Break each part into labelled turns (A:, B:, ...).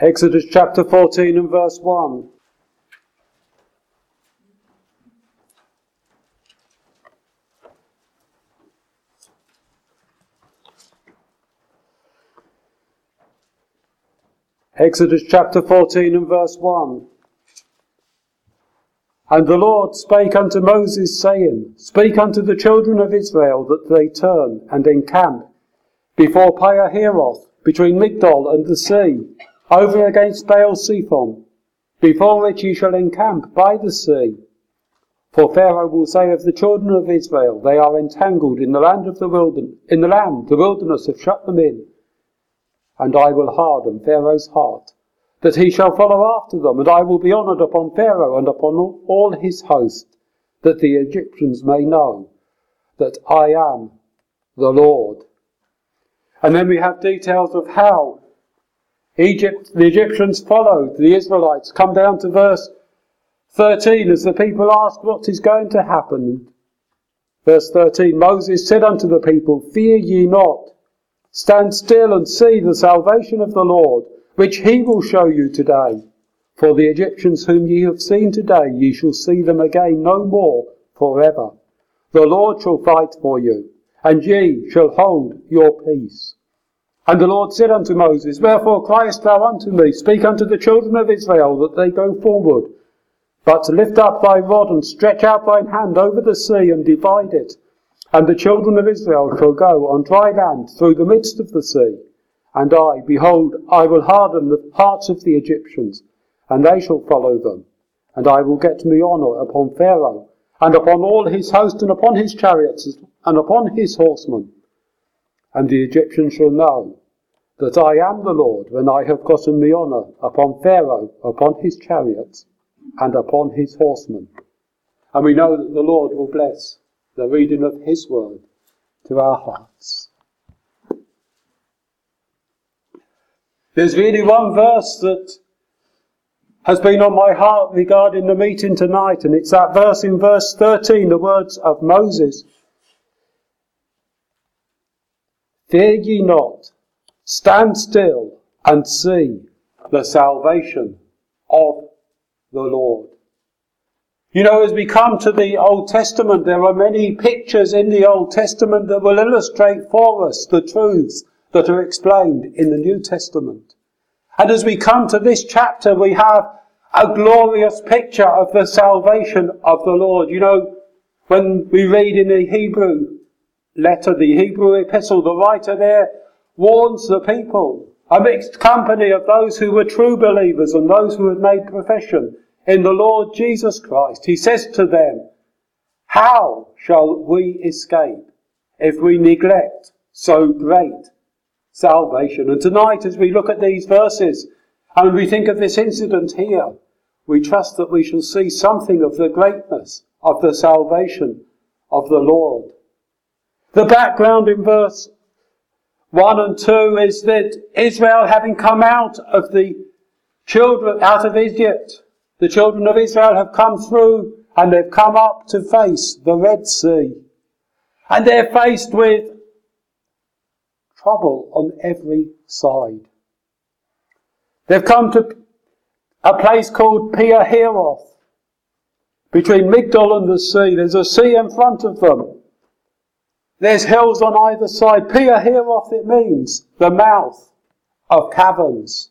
A: Exodus chapter 14 and verse 1. Exodus chapter 14 and verse 1. And the Lord spake unto Moses, saying, Speak unto the children of Israel that they turn and encamp before Pihahiroth, between Migdol and the sea, over against Baal-zephon, before which ye shall encamp by the sea. For Pharaoh will say of the children of Israel, They are entangled in the land of the wilderness have shut them in. And I will harden Pharaoh's heart, that he shall follow after them, and I will be honoured upon Pharaoh and upon all his host, that the Egyptians may know that I am the Lord. And then we have details of how the Egyptians followed the Israelites. Come down to verse 13 as the people ask what is going to happen. Verse 13, Moses said unto the people, Fear ye not, stand still and see the salvation of the Lord, which he will show you today. For the Egyptians whom ye have seen today, ye shall see them again no more forever. The Lord shall fight for you, and ye shall hold your peace. And the Lord said unto Moses, Wherefore criest thou unto me? Speak unto the children of Israel that they go forward. But lift up thy rod and stretch out thine hand over the sea and divide it. And the children of Israel shall go on dry land through the midst of the sea. And I, behold, I will harden the hearts of the Egyptians, and they shall follow them. And I will get me honour upon Pharaoh, and upon all his host, and upon his chariots, and upon his horsemen. And the Egyptians shall know that I am the Lord, when I have gotten me honour upon Pharaoh, upon his chariots, and upon his horsemen. And we know that the Lord will bless the reading of his word to our hearts. There's really one verse that has been on my heart regarding the meeting tonight, and it's that verse in verse 13, the words of Moses. Fear ye not, stand still and see the salvation of the Lord. You know, as we come to the Old Testament, there are many pictures in the Old Testament that will illustrate for us the truths that are explained in the New Testament. And as we come to this chapter, we have a glorious picture of the salvation of the Lord. You know, when we read in the Hebrew letter, the Hebrew epistle, the writer there warns the people, a mixed company of those who were true believers and those who had made profession in the Lord Jesus Christ. He says to them, How shall we escape if we neglect so great salvation? And tonight, as we look at these verses and we think of this incident here, we trust that we shall see something of the greatness of the salvation of the Lord. The background in verse 1 and 2 is that Israel, having come out of Egypt, the children of Israel have come through and they've come up to face the Red Sea. And they're faced with trouble on every side. They've come to a place called Pihahiroth, between Migdol and the sea. There's a sea in front of them. There's hills on either side. Pihahiroth, it means the mouth of caverns.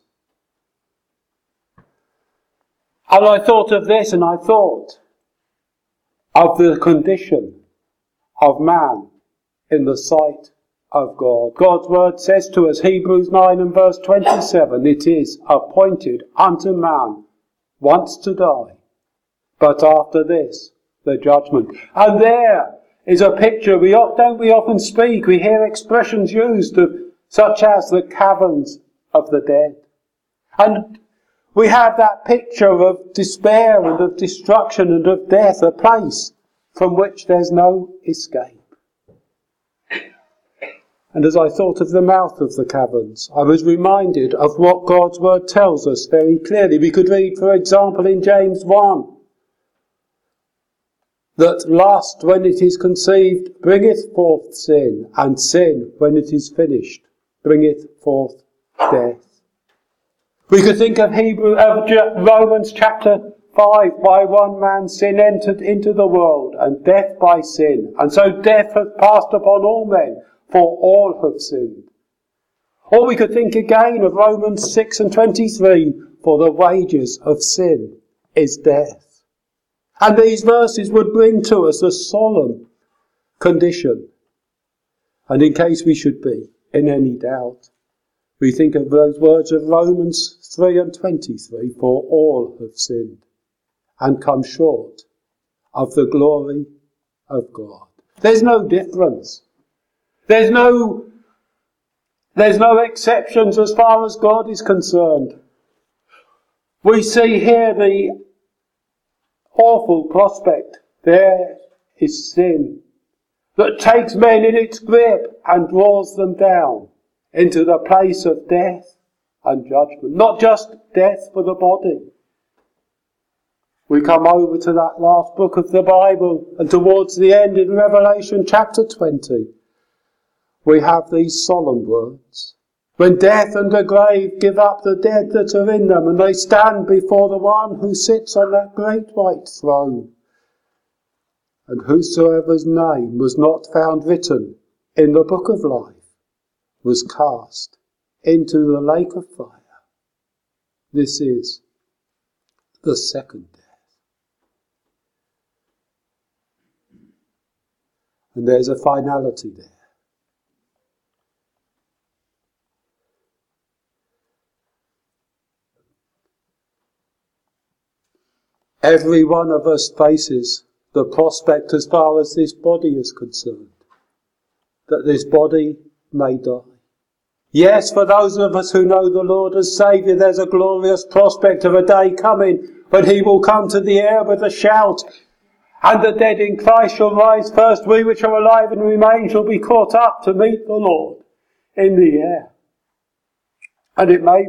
A: And I thought of this, and I thought of the condition of man in the sight of God. God's word says to us, Hebrews 9 and verse 27, It is appointed unto man once to die, but after this, the judgment. And there is a picture. We often speak, we hear expressions used such as the caverns of the dead. And we have that picture of despair and of destruction and of death, a place from which there's no escape. And as I thought of the mouth of the caverns, I was reminded of what God's word tells us very clearly. We could read, for example, in James 1, that lust, when it is conceived, bringeth forth sin, and sin, when it is finished, bringeth forth death. We could think of Romans chapter 5, by one man sin entered into the world, and death by sin. And so death has passed upon all men, for all have sinned. Or we could think again of Romans 6 and 23, for the wages of sin is death. And these verses would bring to us a solemn condition. And in case we should be in any doubt, we think of those words of Romans 3 and 23, for all have sinned and come short of the glory of God. There's no difference. There's no exceptions as far as God is concerned. We see here the awful prospect. There is sin that takes men in its grip and draws them down into the place of death and judgment. Not just death for the body. We come over to that last book of the Bible, and towards the end in Revelation chapter 20, we have these solemn words. When death and the grave give up the dead that are in them, and they stand before the one who sits on that great white throne, and whosoever's name was not found written in the book of life was cast into the lake of fire. This is the second death. And there's a finality there. Every one of us faces the prospect, as far as this body is concerned, that this body may die. Yes, for those of us who know the Lord as Saviour, there's a glorious prospect of a day coming when He will come to the air with a shout, and the dead in Christ shall rise first. We which are alive and remain shall be caught up to meet the Lord in the air. And it may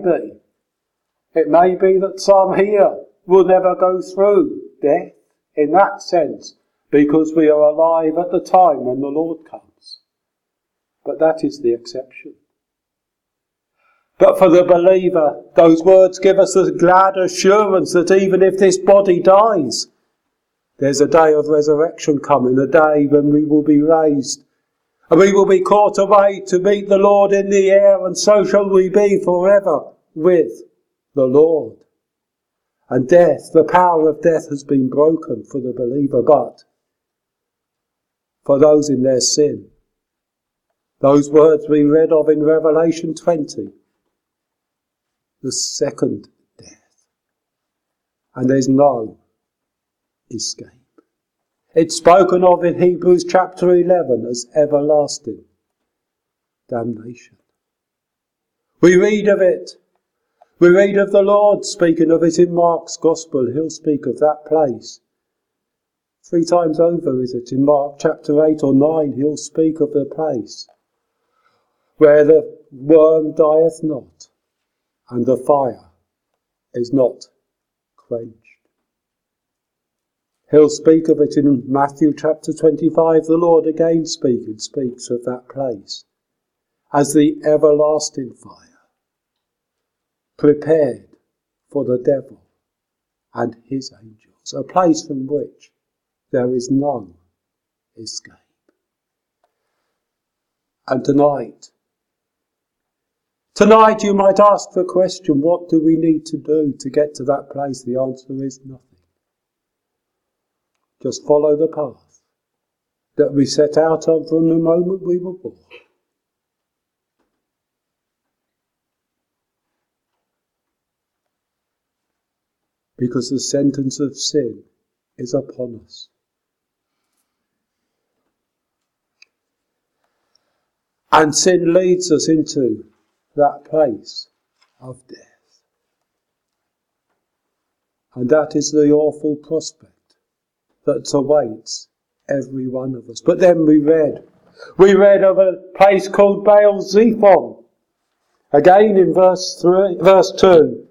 A: be that some here will never go through death in that sense, because we are alive at the time when the Lord comes. But that is the exception. But for the believer, those words give us a glad assurance that even if this body dies, there's a day of resurrection coming, a day when we will be raised, and we will be caught away to meet the Lord in the air, and so shall we be forever with the Lord. And death, the power of death has been broken for the believer, but for those in their sin, those words we read of in Revelation 20, the second death. And there's no escape. It's spoken of in Hebrews chapter 11 as everlasting damnation. We read of it. We read of the Lord speaking of it in Mark's Gospel. He'll speak of that place. 3 times over, is it? In Mark chapter 8 or 9, he'll speak of the place where the worm dieth not and the fire is not quenched. He'll speak of it in Matthew chapter 25. The Lord again speaks of that place as the everlasting fire, prepared for the devil and his angels, a place from which there is no escape. And tonight you might ask the question, what do we need to do to get to that place? The answer is nothing. Just follow the path that we set out on from the moment we were born. Because the sentence of sin is upon us. And sin leads us into that place of death. And that is the awful prospect that awaits every one of us. But then we read of a place called Baal Zephon. Again in verse 2.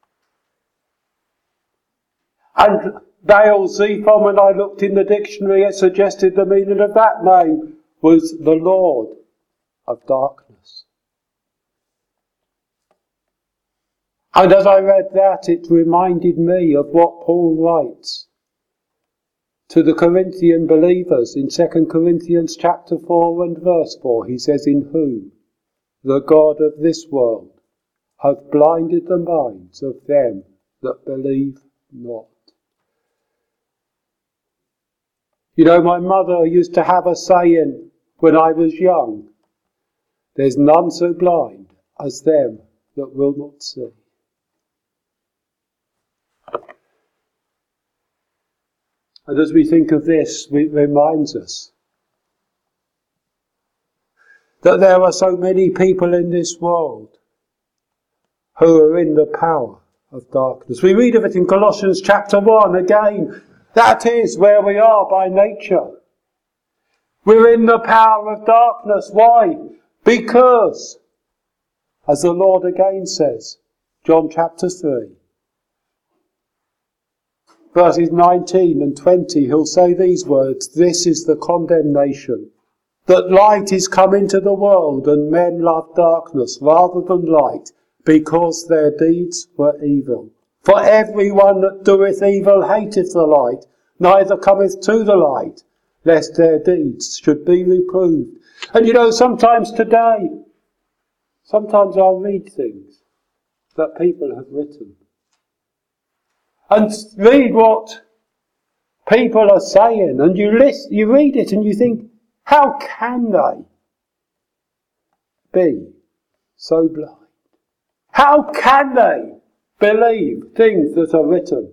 A: And Baal Zephon, when I looked in the dictionary, it suggested the meaning of that name was the Lord of darkness. And as I read that, it reminded me of what Paul writes to the Corinthian believers in 2 Corinthians chapter 4 and verse 4. He says, "In whom the God of this world hath blinded the minds of them that believe not." You know, my mother used to have a saying when I was young, "There's none so blind as them that will not see." And as we think of this, it reminds us that there are so many people in this world who are in the power of darkness. We read of it in Colossians chapter 1 again. That is where we are by nature. We're in the power of darkness. Why? Because, as the Lord again says, John chapter 3, verses 19 and 20, he'll say these words, "This is the condemnation, that light is come into the world, and men love darkness rather than light, because their deeds were evil. For everyone that doeth evil hateth the light, neither cometh to the light, lest their deeds should be reproved." And you know, sometimes I'll read things that people have written, and read what people are saying, and you read it and you think, how can they be so blind? How can they believe things that are written?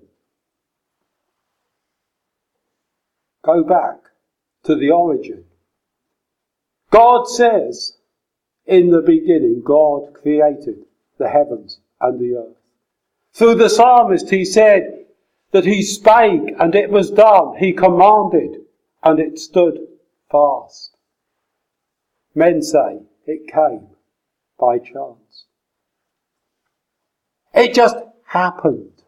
A: Go back to the origin. God says, in the beginning, God created the heavens and the earth. Through the psalmist, he said that he spake and it was done. He commanded and it stood fast. Men say it came by chance. It just happened.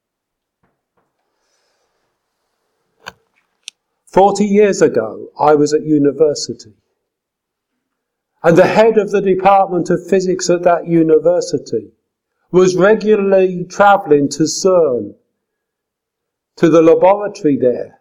A: 40 years ago, I was at university. And the head of the Department of Physics at that university was regularly travelling to CERN, to the laboratory there.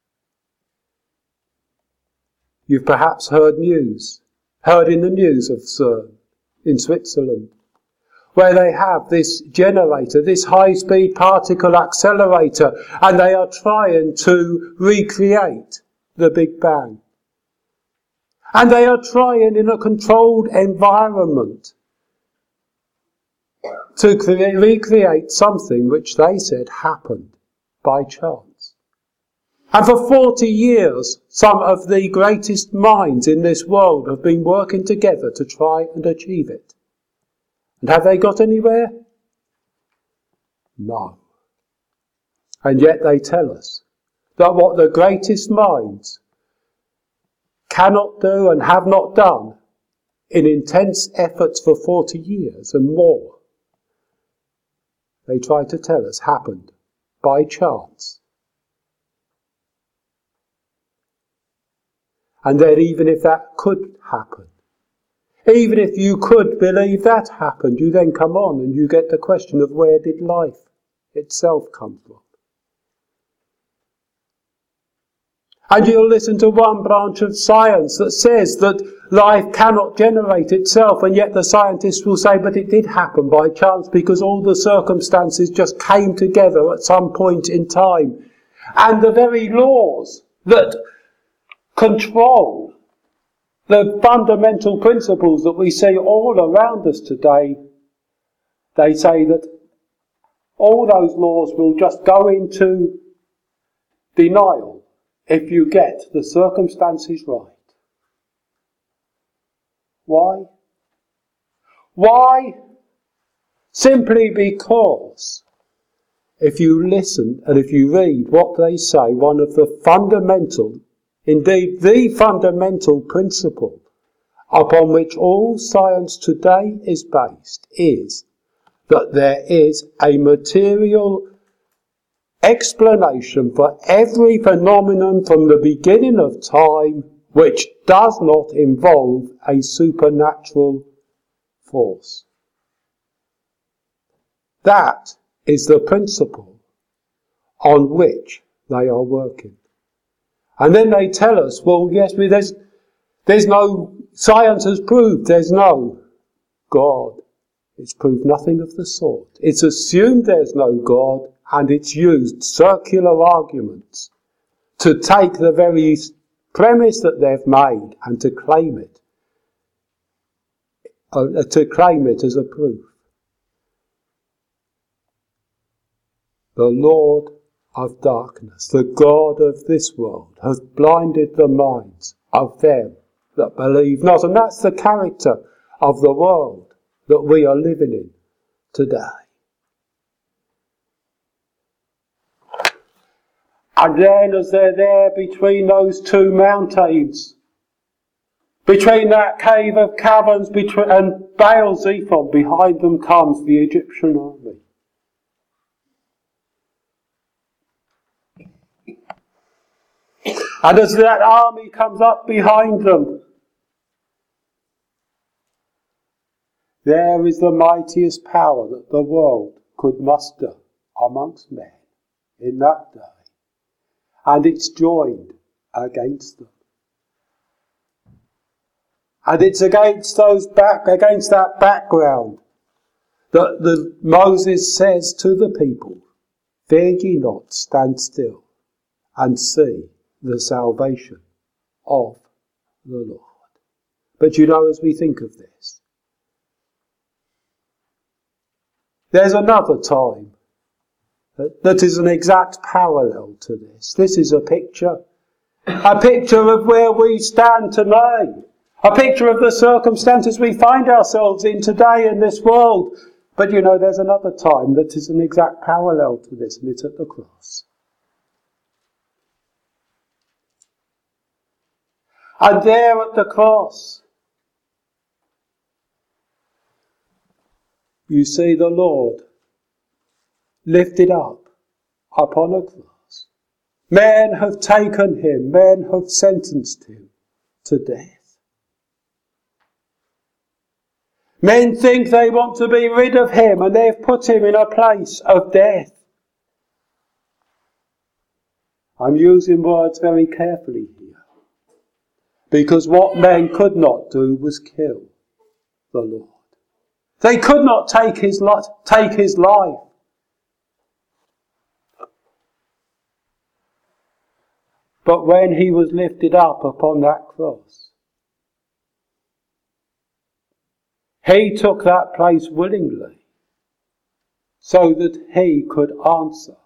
A: You've perhaps heard in the news of CERN in Switzerland, where they have this generator, this high-speed particle accelerator, and they are trying to recreate the Big Bang. And they are trying in a controlled environment to recreate something which they said happened by chance. And for 40 years, some of the greatest minds in this world have been working together to try and achieve it. And have they got anywhere? No. And yet they tell us that what the greatest minds cannot do and have not done in intense efforts for 40 years and more, they try to tell us happened by chance. And then even if that could happen, even if you could believe that happened, you then come on and you get the question of where did life itself come from? And you'll listen to one branch of science that says that life cannot generate itself, and yet the scientists will say, but it did happen by chance because all the circumstances just came together at some point in time. And the very laws that control the fundamental principles that we see all around us today, they say that all those laws will just go into denial if you get the circumstances right. Why? Why? Simply because if you listen and if you read what they say, one of the fundamental, indeed the fundamental principle upon which all science today is based is that there is a material explanation for every phenomenon from the beginning of time which does not involve a supernatural force. That is the principle on which they are working. And then they tell us, well, yes, there's no, science has proved there's no God. It's proved nothing of the sort. It's assumed there's no God, and it's used circular arguments to take the very premise that they've made and to claim it as a proof. The Lord of darkness, the God of this world, has blinded the minds of them that believe not. And that's the character of the world that we are living in today. And then as they're there between those two mountains, between that cave of caverns and Baal Zephon, behind them comes the Egyptian army. And as that army comes up behind them, there is the mightiest power that the world could muster amongst men in that day. And it's joined against them. And it's against that background that Moses says to the people, "Fear ye not, stand still and see the salvation of the Lord." But you know, as we think of this, there's another time that is an exact parallel to this. This is a picture of where we stand today, a picture of the circumstances we find ourselves in today in this world. But you know, there's another time that is an exact parallel to this, and it's at the cross. And there at the cross, you see the Lord lifted up upon a cross. Men have taken him, men have sentenced him to death. Men think they want to be rid of him, and they've put him in a place of death. I'm using words very carefully here, because what men could not do was kill the Lord. They could not take his life. But when he was lifted up upon that cross, he took that place willingly so that he could answer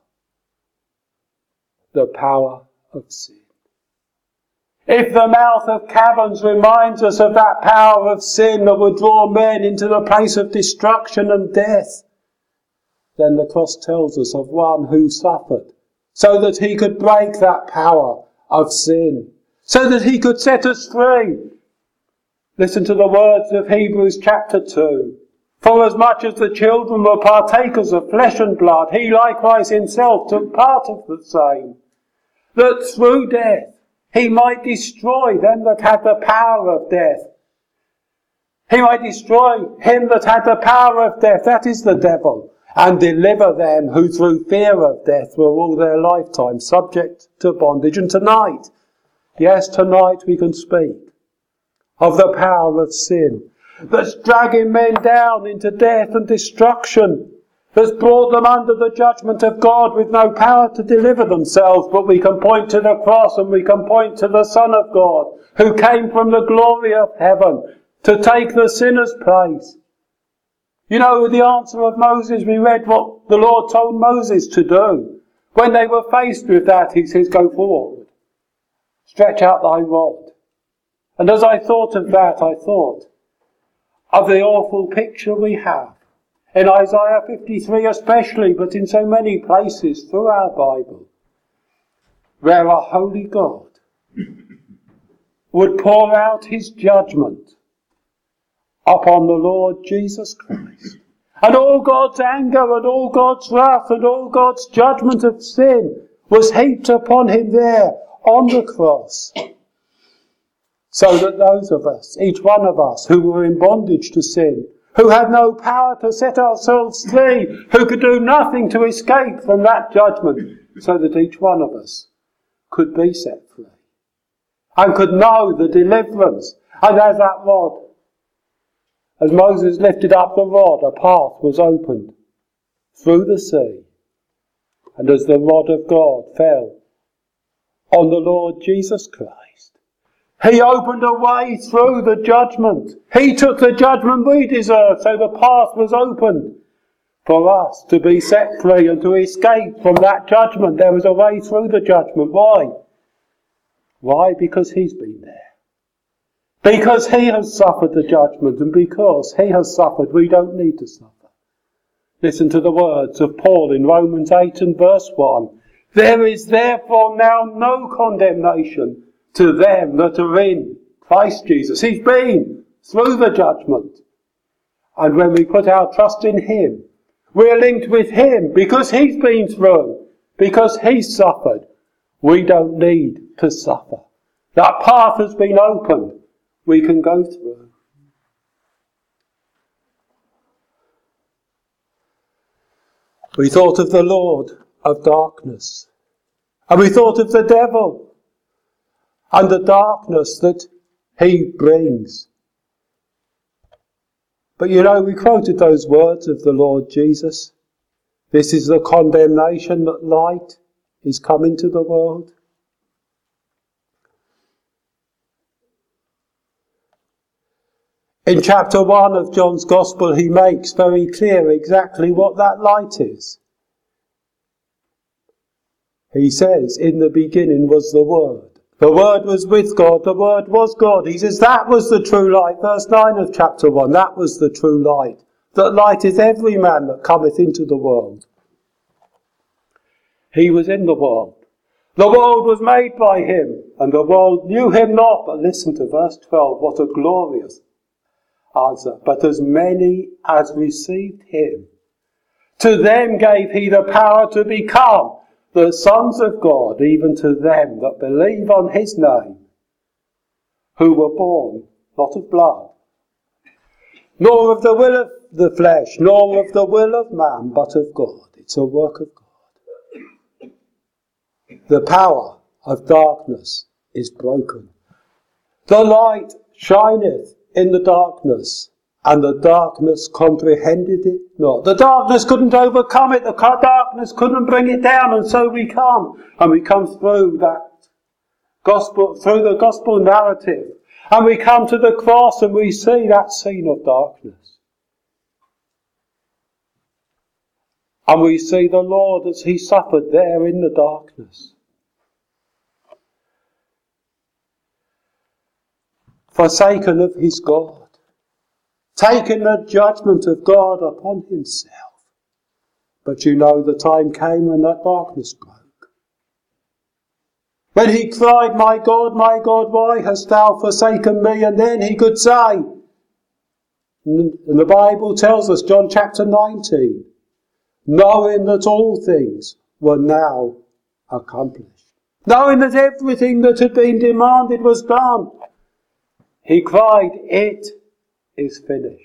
A: the power of sin. If the mouth of caverns reminds us of that power of sin that would draw men into the place of destruction and death, then the cross tells us of one who suffered so that he could break that power of sin, so that he could set us free. Listen to the words of Hebrews chapter 2. For as much as the children were partakers of flesh and blood, he likewise himself took part of the same, that through death he might destroy them that had the power of death. He might destroy him that had the power of death, that is the devil, and deliver them who through fear of death were all their lifetime subject to bondage. And tonight, yes, tonight we can speak of the power of sin that's dragging men down into death and destruction, that's brought them under the judgment of God with no power to deliver themselves. But we can point to the cross, and we can point to the Son of God who came from the glory of heaven to take the sinner's place. You know, the answer of Moses, we read what the Lord told Moses to do. When they were faced with that, he says, "Go forward, stretch out thy rod." And as I thought of that, I thought of the awful picture we have in Isaiah 53 especially, but in so many places through our Bible, where a holy God would pour out his judgment upon the Lord Jesus Christ. And all God's anger and all God's wrath and all God's judgment of sin was heaped upon him there on the cross. So that those of us, each one of us who were in bondage to sin, who had no power to set ourselves free, who could do nothing to escape from that judgment, so that each one of us could be set free and could know the deliverance. And as that rod, as Moses lifted up the rod, a path was opened through the sea. And as the rod of God fell on the Lord Jesus Christ, he opened a way through the judgment. He took the judgment we deserved, so the path was opened for us to be set free and to escape from that judgment. There was a way through the judgment. Why? Why? Because he's been there. Because he has suffered the judgment, and because he has suffered, we don't need to suffer. Listen to the words of Paul in Romans 8 and verse 1. There is therefore now no condemnation to them that are in Christ Jesus. He's been through the judgment. And when we put our trust in him, we're linked with him because he's been through, because he's suffered. We don't need to suffer. That path has been opened. We can go through. We thought of the Lord of darkness, and we thought of the devil and the darkness that he brings. But you know, we quoted those words of the Lord Jesus. This is the condemnation, that light is come into the world. In chapter 1 of John's Gospel, he makes very clear exactly what that light is. He says, in the beginning was the Word. The Word was with God, the Word was God. He says that was the true light. Verse 9 of chapter 1, that was the true light. That light is every man that cometh into the world. He was in the world. The world was made by him, and the world knew him not. But listen to verse 12, what a glorious answer. But as many as received him, to them gave he the power to become the sons of God, even to them that believe on his name, who were born not of blood, nor of the will of the flesh, nor of the will of man, but of God. It's a work of God. The power of darkness is broken. The light shineth in the darkness, and the darkness comprehended it not. The darkness couldn't overcome it. The darkness couldn't bring it down. And so we come, and we come through that gospel, through the gospel narrative, and we come to the cross, and we see that scene of darkness. And we see the Lord as he suffered there in the darkness. Forsaken of his God, taking the judgment of God upon himself. But you know the time came when that darkness broke. When he cried, my God, why hast thou forsaken me? And then he could say, and the Bible tells us, John chapter 19, knowing that all things were now accomplished. Knowing that everything that had been demanded was done. He cried, it is finished.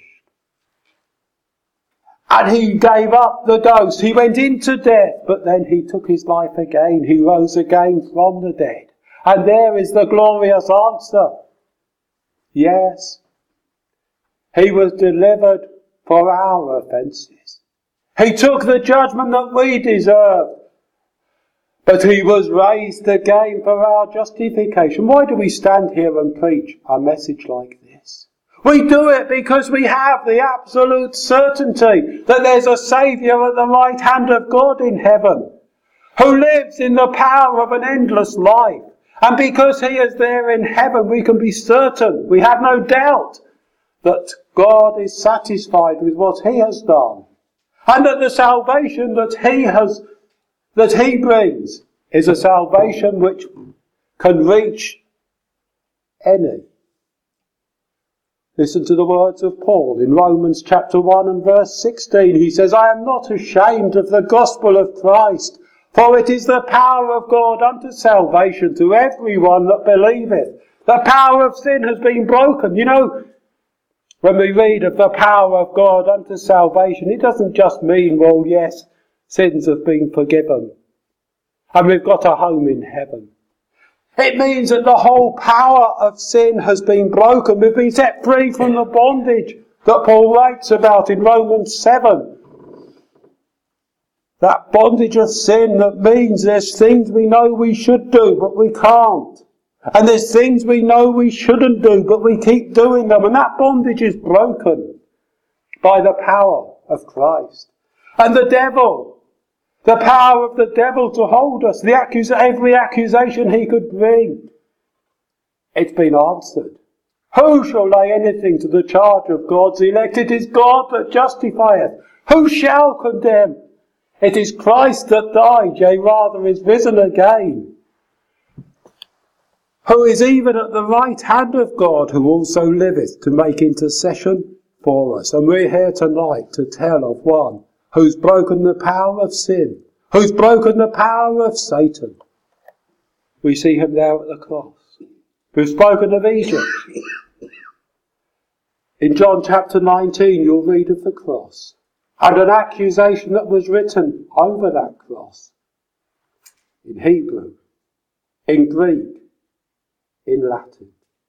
A: And he gave up the ghost. He went into death, but then he took his life again. He rose again from the dead. And there is the glorious answer. Yes, he was delivered for our offences. He took the judgment that we deserved. But he was raised again for our justification. Why do we stand here and preach a message like this? We do it because we have the absolute certainty that there's a Saviour at the right hand of God in heaven, who lives in the power of an endless life. And because he is there in heaven, we can be certain, we have no doubt, that God is satisfied with what he has done. And that the salvation that he brings is a salvation which can reach any. Listen to the words of Paul in Romans chapter 1 and verse 16. He says, I am not ashamed of the gospel of Christ, for it is the power of God unto salvation to everyone that believeth. The power of sin has been broken. You know, When we read of the power of God unto salvation, it doesn't just mean, well, yes, sins have been forgiven and we've got a home in heaven. It means that the whole power of sin has been broken. We've been set free from the bondage that Paul writes about in Romans 7. That bondage of sin that means there's things we know we should do, but we can't. And there's things we know we shouldn't do, but we keep doing them. And that bondage is broken by the power of Christ. And the devil, the power of the devil to hold us, every accusation he could bring, it's been answered. Who shall lay anything to the charge of God's elect? It is God that justifieth. Who shall condemn? It is Christ that died, yea, rather is risen again, who is even at the right hand of God, who also liveth to make intercession for us. And we're here tonight to tell of one who's broken the power of sin, who's broken the power of Satan. We see him there at the cross. We've spoken of Egypt. In John chapter 19, you'll read of the cross and an accusation that was written over that cross in Hebrew, in Greek, in Latin.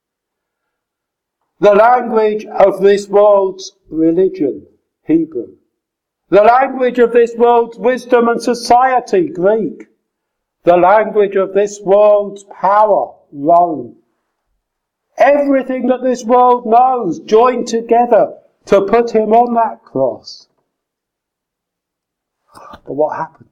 A: The language of this world's religion, Hebrew. The language of this world's wisdom and society, Greek. The language of this world's power, Rome. Everything that this world knows joined together to put him on that cross. But what happened?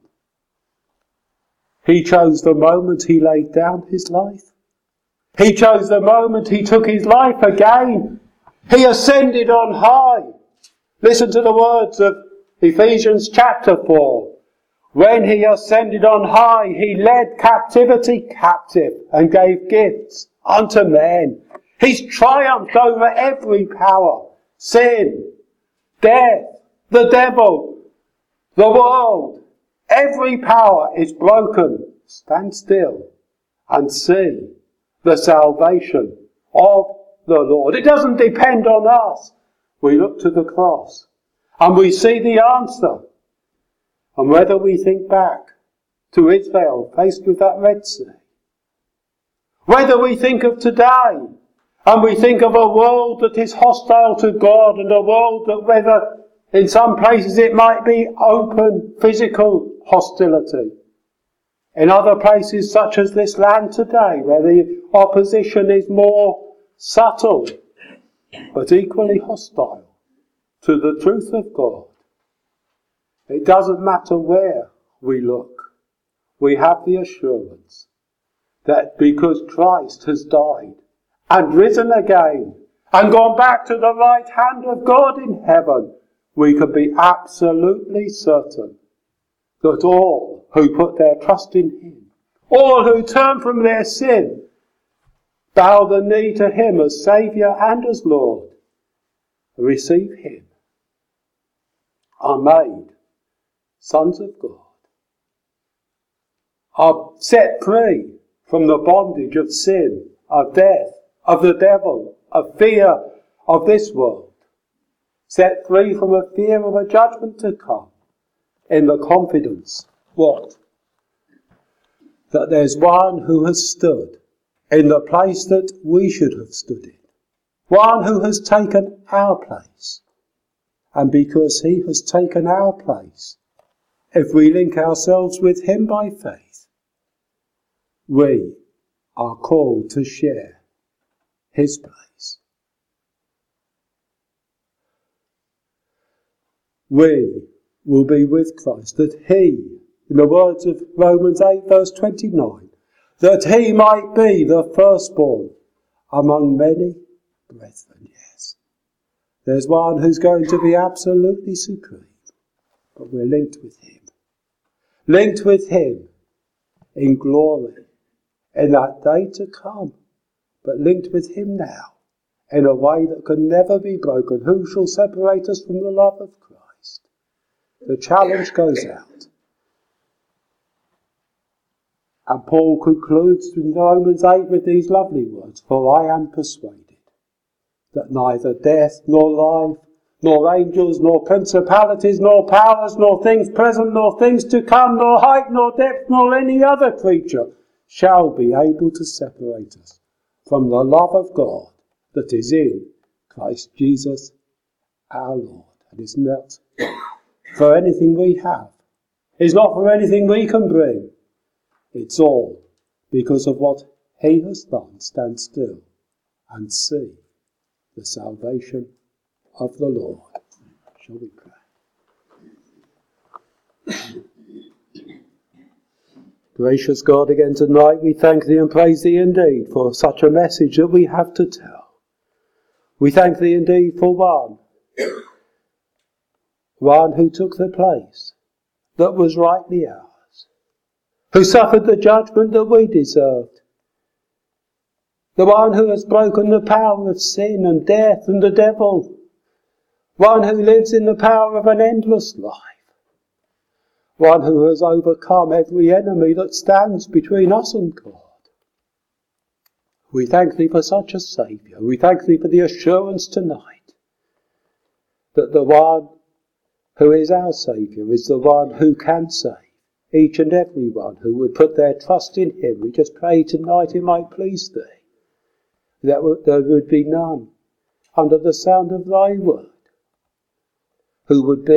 A: He chose the moment he laid down his life. He chose the moment he took his life again. He ascended on high. Listen to the words of Ephesians chapter 4. When he ascended on high, he led captivity captive and gave gifts unto men. He's triumphed over every power, sin, death, the devil, the world. Every power is broken. Stand still and see the salvation of the Lord. It doesn't depend on us. We look to the cross and we see the answer. And whether we think back to Israel faced with that Red Sea, whether we think of today and we think of a world that is hostile to God, and a world that, whether in some places it might be open physical hostility, in other places such as this land today, where the opposition is more subtle but equally hostile to the truth of God. It doesn't matter where we look. We have the assurance that because Christ has died and risen again and gone back to the right hand of God in heaven, we can be absolutely certain that all who put their trust in him, all who turn from their sin, bow the knee to him as Saviour and as Lord, receive him, are made sons of God, are set free from the bondage of sin, of death, of the devil, of fear of this world, set free from a fear of a judgment to come, in the confidence, what? That there's one who has stood in the place that we should have stood in. One who has taken our place. And because he has taken our place, if we link ourselves with him by faith, we are called to share his place. We will be with Christ, that he, in the words of Romans 8 verse 29, that he might be the firstborn among many brethren. Yes, there's one who's going to be absolutely supreme, but we're linked with him. Linked with him in glory, in that day to come, but linked with him now, in a way that can never be broken. Who shall separate us from the love of Christ? The challenge goes out. And Paul concludes in Romans 8 with these lovely words, for I am persuaded that neither death, nor life, nor angels, nor principalities, nor powers, nor things present, nor things to come, nor height, nor depth, nor any other creature shall be able to separate us from the love of God that is in Christ Jesus our Lord. And it's not for anything we have. It's not for anything we can bring. It's all because of what he has done. Stand still and see the salvation of the Lord. Shall we pray? Gracious God, again tonight we thank thee and praise thee indeed for such a message that we have to tell. We thank thee indeed for one who took the place that was rightly ours, who suffered the judgment that we deserved, the one who has broken the power of sin and death and the devil, one who lives in the power of an endless life, one who has overcome every enemy that stands between us and God. We thank thee for such a Saviour. We thank thee for the assurance tonight that the one who is our Saviour is the one who can save each and every one who would put their trust in him. We just pray tonight it might please thee that there would be none under the sound of thy word who would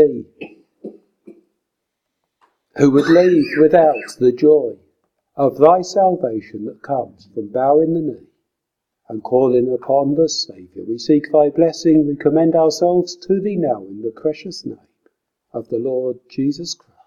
A: leave without the joy of thy salvation that comes from bowing the knee and calling upon the Saviour. We seek thy blessing. We commend ourselves to thee now in the precious name of the Lord Jesus Christ.